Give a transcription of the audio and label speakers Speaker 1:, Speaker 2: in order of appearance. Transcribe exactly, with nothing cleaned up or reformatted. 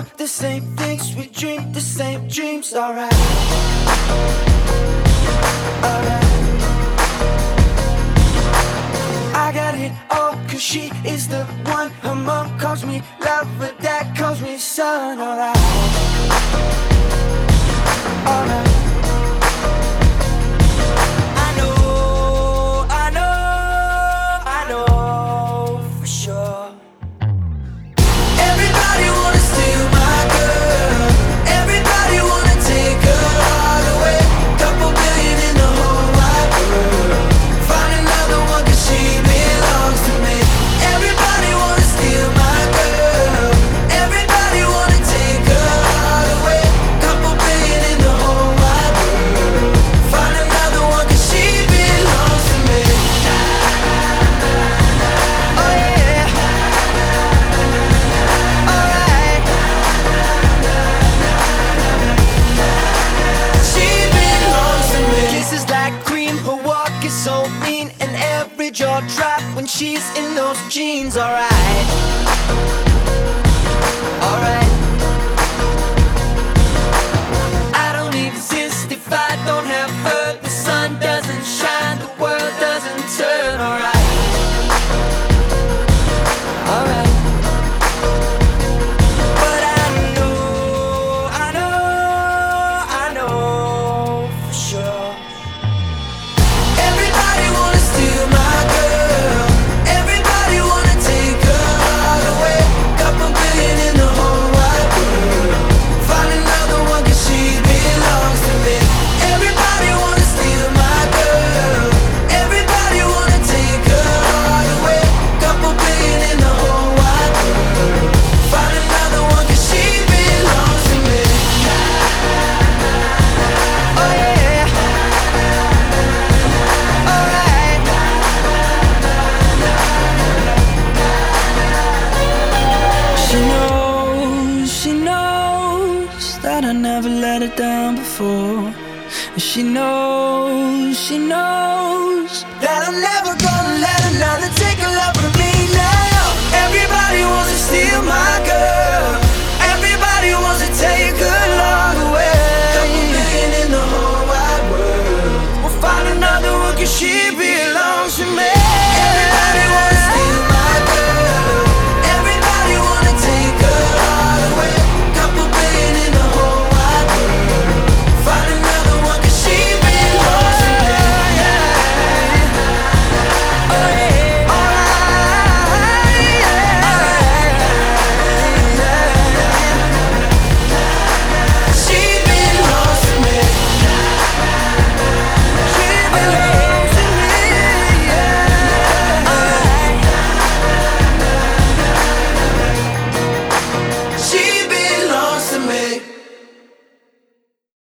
Speaker 1: want the same things, we dream the same dreams, alright. Alright. I got it all, cause she is the one. Her mom calls me love, but dad calls me son, alright. Alright. I know, I know, I know for sure. Everybody wanna steal my girl. Everybody wanna take her all away. Couple billion in the whole wide world. Find another one cause she belongs to me. Everybody wanna steal my girl. Everybody wanna take her all away. Couple billion in the whole wide world. Find another one cause she belongs to me. Oh yeah. Alright. She belongs to me. Kisses like cream, her walk is so mean, and every jaw drop when she's in those jeans, alright. Alright. I don't exist if I don't have her. The sun doesn't shine, the world doesn't turn, alright. Alright. But I know, I know, I know for sure. Everybody wanna steal my girl. Everybody wanna take her all away. Couple billion in the whole wide world. Find another one cause she belongs to me. Everybody wanna steal my girl. Everybody wanna take her all away. Couple billion in the whole wide world. Find another one cause she belongs to me. Oh yeah. Alright. She knows, she knows that I never let her down before. And she knows, she knows that I'm never gonna let another take a love from me now. Everybody wants to steal my girl.